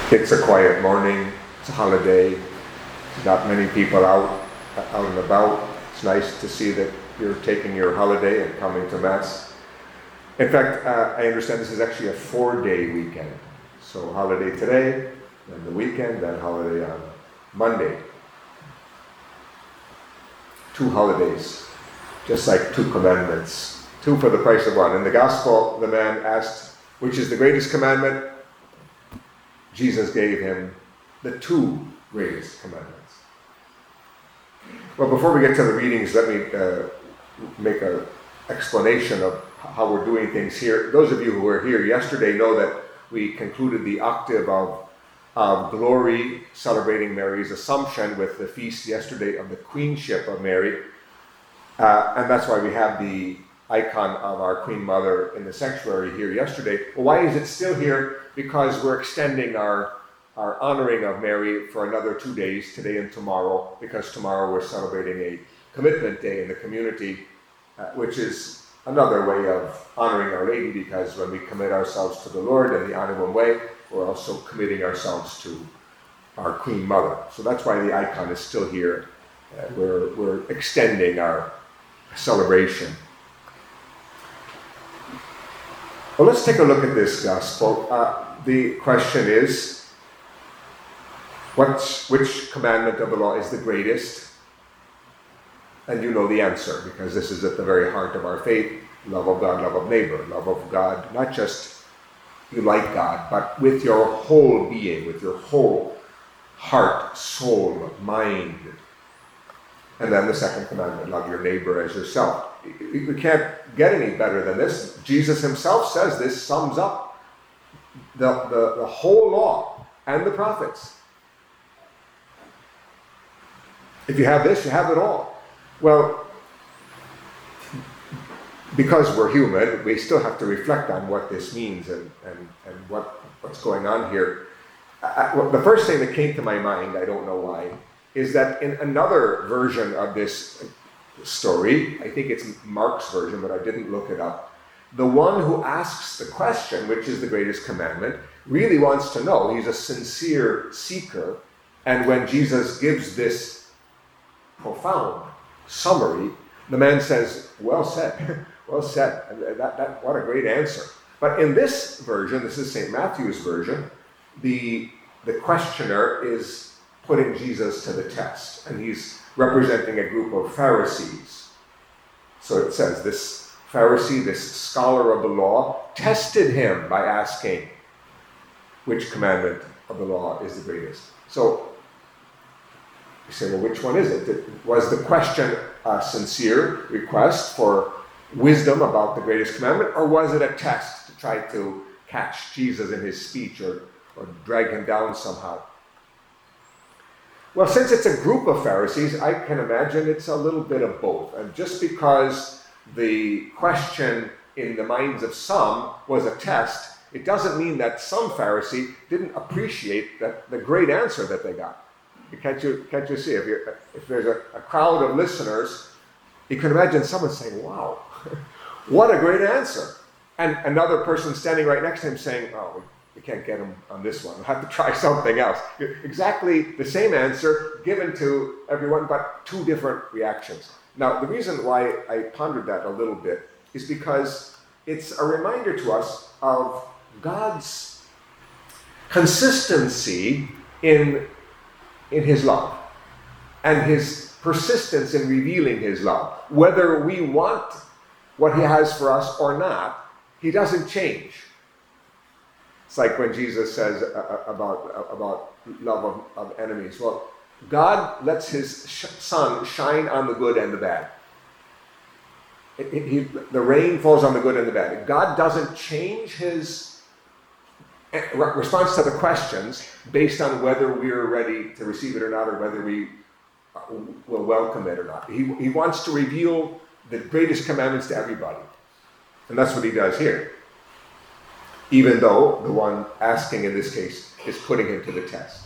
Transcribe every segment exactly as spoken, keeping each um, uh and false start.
It's a quiet morning, it's a holiday, not many people out, out and about. It's nice to see that you're taking your holiday and coming to Mass. In fact, uh, I understand this is actually a four-day weekend. So holiday today, then the weekend, then holiday on Monday. Two holidays, just like two commandments. Two for the price of one. In the Gospel, the man asked, which is the greatest commandment? Jesus gave him the two greatest commandments. Well, before we get to the readings, let me uh, make an explanation of how we're doing things here. Those of you who were here yesterday know that we concluded the octave of, of glory, celebrating Mary's Assumption with the feast yesterday of the Queenship of Mary. Uh, and that's why we have the icon of our Queen Mother in the sanctuary here yesterday. Well, why is it still here? Because we're extending our, our honoring of Mary for another two days, today and tomorrow, because tomorrow we're celebrating a commitment day in the community, uh, which is another way of honoring Our Lady, because when we commit ourselves to the Lord in the Annual way, we're also committing ourselves to our Queen Mother. So that's why the icon is still here. Uh, we're, we're extending our celebration. Well, let's take a look at this gospel. Uh, the question is, what's, which commandment of the law is the greatest? And you know the answer, because this is at the very heart of our faith. Love of God, love of neighbor, love of God, not just you like God, but with your whole being, with your whole heart, soul, mind. And then the second commandment, love your neighbor as yourself. We can't get any better than this. Jesus himself says this sums up the, the, the whole law and the prophets. If you have this, you have it all. Well, because we're human, we still have to reflect on what this means and, and, and what, what's going on here. I, well, the first thing that came to my mind, I don't know why, is that in another version of this story, I think it's Mark's version, but I didn't look it up, the one who asks the question, which is the greatest commandment, really wants to know. He's a sincere seeker. And when Jesus gives this profound summary, the man says, well said, well said. That, that, what a great answer. But in this version, this is Saint Matthew's version, the, the questioner is putting Jesus to the test. And he's representing a group of Pharisees. So it says, this Pharisee, this scholar of the law, tested him by asking, which commandment of the law is the greatest? So you say, well, which one is it? Was the question a sincere request for wisdom about the greatest commandment, or was it a test to try to catch Jesus in his speech or, or drag him down somehow? Well, since it's a group of Pharisees, I can imagine it's a little bit of both. And just because the question in the minds of some was a test, it doesn't mean that some Pharisee didn't appreciate that, the great answer that they got. Can't you, can't you see? If, you're, if there's a, a crowd of listeners, you can imagine someone saying, wow, what a great answer. And another person standing right next to him saying, oh, we can't get him on this one. We'll have to try something else. Exactly the same answer given to everyone, but two different reactions. Now, the reason why I pondered that a little bit is because it's a reminder to us of God's consistency in, in his love and his persistence in revealing his love. Whether we want what he has for us or not, he doesn't change. It's like when Jesus says uh, about, uh, about love of, of enemies. Well, God lets his sh- sun shine on the good and the bad. It, it, he, the rain falls on the good and the bad. God doesn't change his response to the questions based on whether we're ready to receive it or not, or whether we will welcome it or not. He, he wants to reveal the greatest commandments to everybody. And that's what he does here. Even though the one asking in this case is putting him to the test.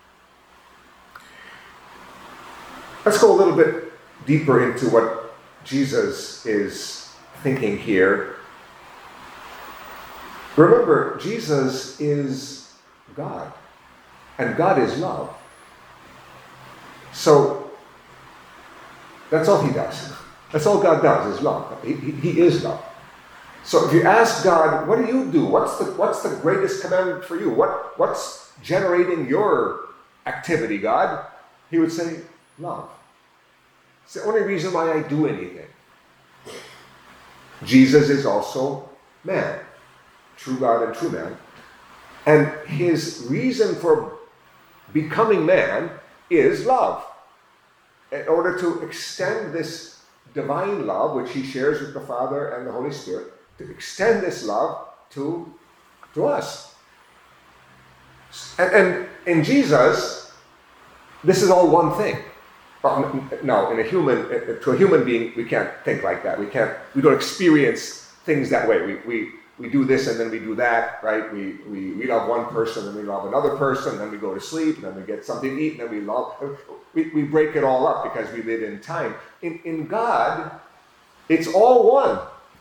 Let's go a little bit deeper into what Jesus is thinking here. Remember, Jesus is God. And God is love. So, that's all he does. That's all God does, is love. He, he, he is love. So if you ask God, what do you do? What's the, what's the greatest commandment for you? What, what's generating your activity, God? He would say, love. It's the only reason why I do anything. Jesus is also man, true God and true man. And his reason for becoming man is love. In order to extend this divine love, which he shares with the Father and the Holy Spirit, to extend this love to, to us. And, and in Jesus, this is all one thing. No, in a human, to a human being, we can't think like that. We can't, we don't experience things that way. We, we, we do this and then we do that, right? We, we, we love one person and we love another person, then we go to sleep, and then we get something to eat, and then we love, we, we break it all up because we live in time. In, in God, it's all one.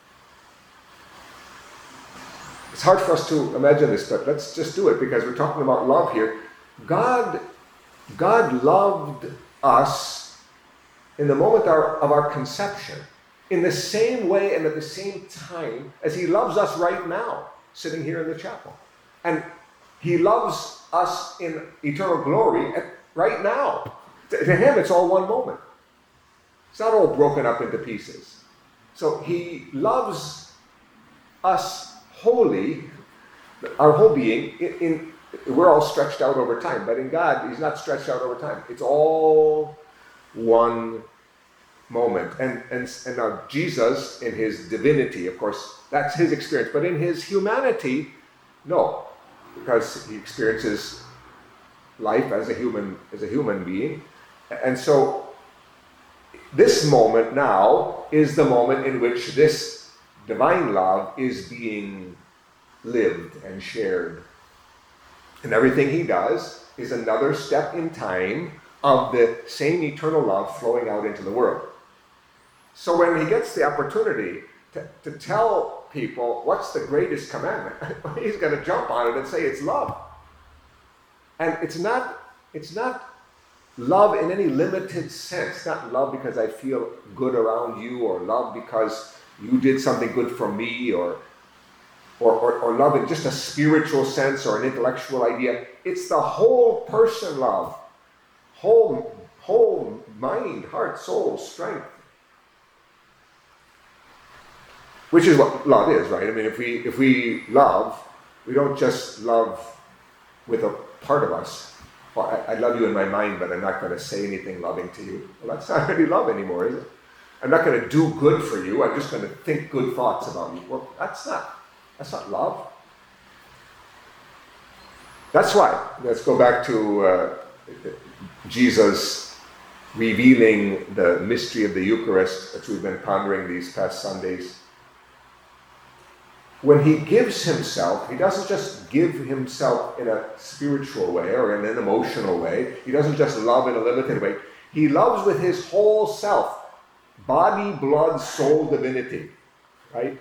It's hard for us to imagine this, but let's just do it because we're talking about love here. God, God loved us in the moment our, of our conception in the same way and at the same time as he loves us right now, sitting here in the chapel. And he loves us in eternal glory at, right now. To, to him, it's all one moment. It's not all broken up into pieces. So he loves us wholly, our whole being, in, in we're all stretched out over time, but in God, he's not stretched out over time. It's all one moment. And, and, and now Jesus, in his divinity, of course, that's his experience. But in his humanity, no, because he experiences life as a human, as a human being. And so this moment now is the moment in which this divine love is being lived and shared. And everything he does is another step in time of the same eternal love flowing out into the world. So when he gets the opportunity to, to tell people what's the greatest commandment, he's going to jump on it and say it's love. And it's not, it's not love in any limited sense. Not love because I feel good around you, or love because you did something good for me, or Or, or, or love in just a spiritual sense or an intellectual idea. It's the whole person love. Whole, whole mind, heart, soul, strength. Which is what love is, right? I mean, if we if we love, we don't just love with a part of us. Well, I, I love you in my mind, but I'm not going to say anything loving to you. Well, that's not really love anymore, is it? I'm not going to do good for you. I'm just going to think good thoughts about you. Well, that's not. That's not love. That's why. Let's go back to uh, Jesus revealing the mystery of the Eucharist that we've been pondering these past Sundays. When he gives himself, he doesn't just give himself in a spiritual way or in an emotional way. He doesn't just love in a limited way. He loves with his whole self. Body, blood, soul, divinity. Right?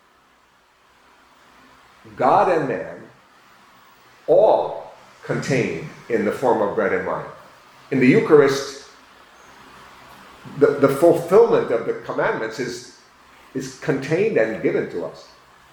God and man, all contained in the form of bread and wine. In the Eucharist, the, the fulfillment of the commandments is, is contained and given to us.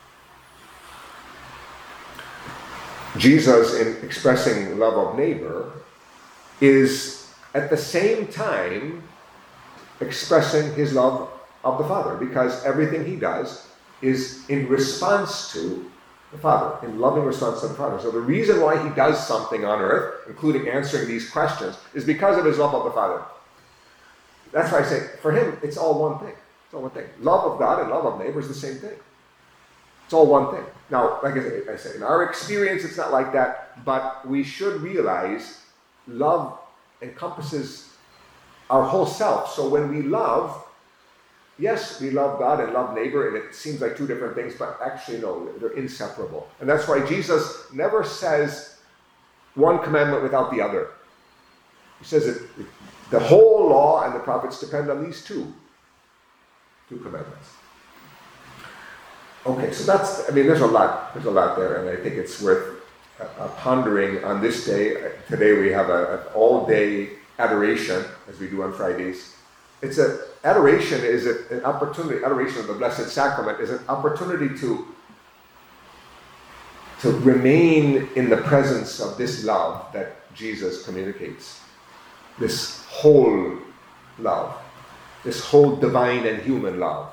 Jesus, in expressing love of neighbor, is at the same time expressing his love of the Father, because everything he does is in response to the Father, in loving response to the Father. So the reason why he does something on earth, including answering these questions, is because of his love of the Father. That's why I say, for him, it's all one thing. It's all one thing. Love of God and love of neighbor is the same thing. It's all one thing. Now, like I say, in our experience, it's not like that, but we should realize love encompasses our whole self. So when we love, yes, we love God and love neighbor, and it seems like two different things, but actually, no, they're inseparable. And that's why Jesus never says one commandment without the other. He says that the whole law and the prophets depend on these two, two commandments. Okay, so that's, I mean, there's a lot, there's a lot there, and I think it's worth uh, pondering on this day. Today we have a, an all-day adoration, as we do on Fridays. It's a adoration is a, an opportunity. Adoration of the Blessed Sacrament is an opportunity to to remain in the presence of this love that Jesus communicates. This whole love, this whole divine and human love.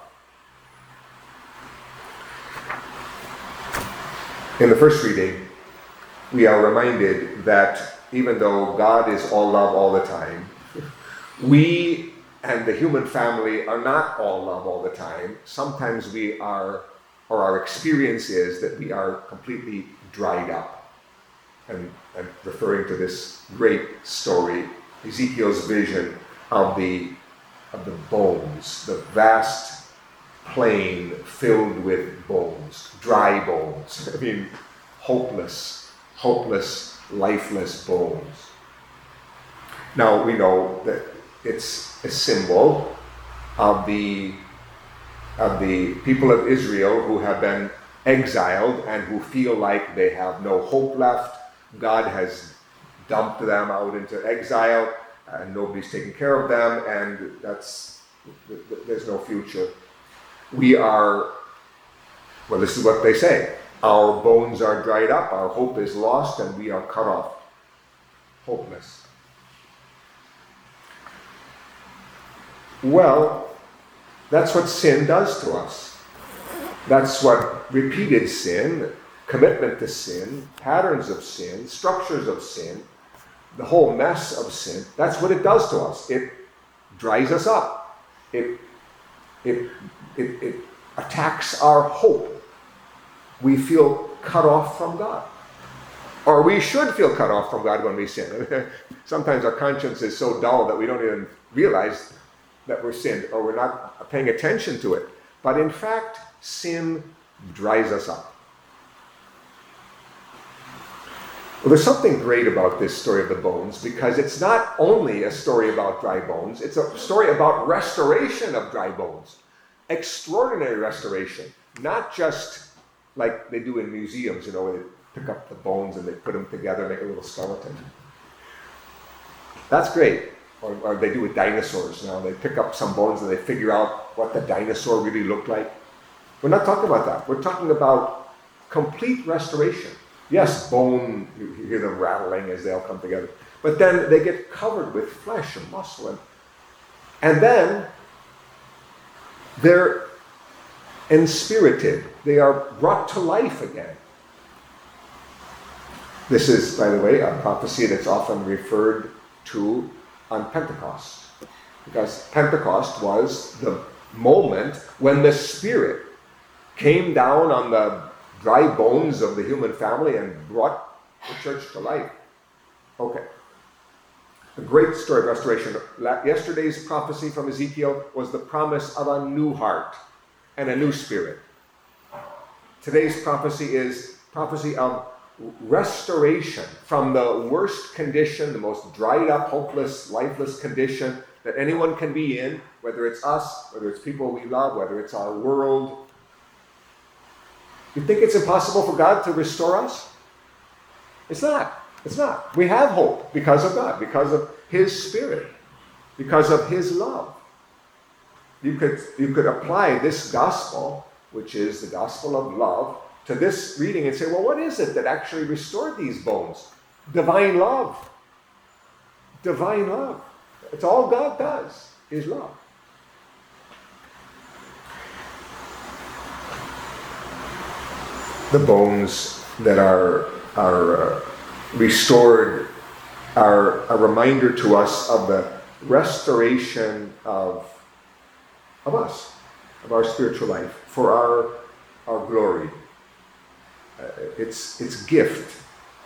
In the first reading, we are reminded that even though God is all love all the time, we and the human family are not all love all the time. Sometimes we are, or our experience is that we are completely dried up. And, and referring to this great story, Ezekiel's vision of the, of the bones, the vast plain filled with bones, dry bones. I mean, hopeless, hopeless, lifeless bones. Now we know that it's a symbol of the of the people of Israel who have been exiled and who feel like they have no hope left. God has dumped them out into exile and nobody's taking care of them, and that's there's no future. We are, well, this is what they say. Our bones are dried up, our hope is lost, and we are cut off. Hopeless. Well, that's what sin does to us. That's what repeated sin, commitment to sin, patterns of sin, structures of sin, the whole mess of sin, that's what it does to us. It dries us up. It, it, it, it attacks our hope. We feel cut off from God. Or we should feel cut off from God when we sin. Sometimes our conscience is so dull that we don't even realize that we're sinned, or we're not paying attention to it. But in fact, sin dries us up. Well, there's something great about this story of the bones, because it's not only a story about dry bones, it's a story about restoration of dry bones. Extraordinary restoration. Not just like they do in museums, you know, where they pick up the bones and they put them together, make a little skeleton. That's great. Or, or they do with dinosaurs now. They pick up some bones and they figure out what the dinosaur really looked like. We're not talking about that. We're talking about complete restoration. Yes, bone, you hear them rattling as they all come together. But then they get covered with flesh and muscle. And, and then they're enspirited. They are brought to life again. This is, by the way, a prophecy that's often referred to on Pentecost, because Pentecost was the moment when the Spirit came down on the dry bones of the human family and brought the church to life. Okay. A great story of restoration. Yesterday's prophecy from Ezekiel was the promise of a new heart and a new spirit. Today's prophecy is prophecy of restoration from the worst condition, the most dried up, hopeless, lifeless condition that anyone can be in, whether it's us, whether it's people we love, whether it's our world. You think it's impossible for God to restore us? It's not. It's not. We have hope because of God, because of His Spirit, because of His love. You could, you could apply this gospel, which is the gospel of love, to this reading and say, well, what is it that actually restored these bones? Divine love. Divine love. It's all God does, is love. The bones that are, are uh, restored are a reminder to us of the restoration of, of us, of our spiritual life, for our, our glory. Uh, it's it's gift.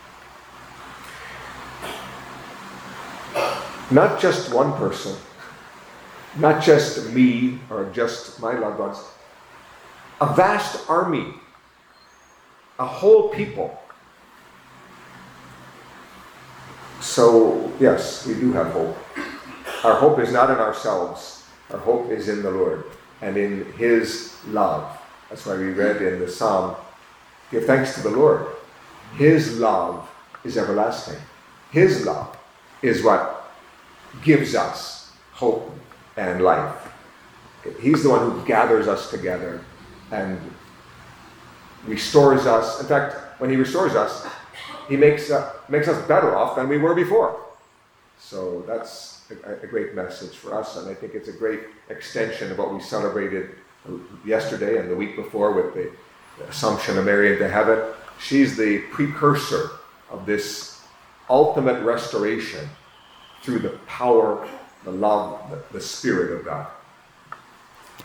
Not just one person, not just me or just my loved ones. A vast army, a whole people. So yes, we do have hope. Our hope is not in ourselves. Our hope is in the Lord and in His love. That's why we read in the Psalm, give thanks to the Lord, His love is everlasting. His love is what gives us hope and life. He's the one who gathers us together and restores us. In fact, when he restores us, he makes, uh, makes us better off than we were before. So that's a, a great message for us, and I think it's a great extension of what we celebrated yesterday and the week before with the, the Assumption of Mary into heaven. She's the precursor of this ultimate restoration through the power, the love, the, the Spirit of God.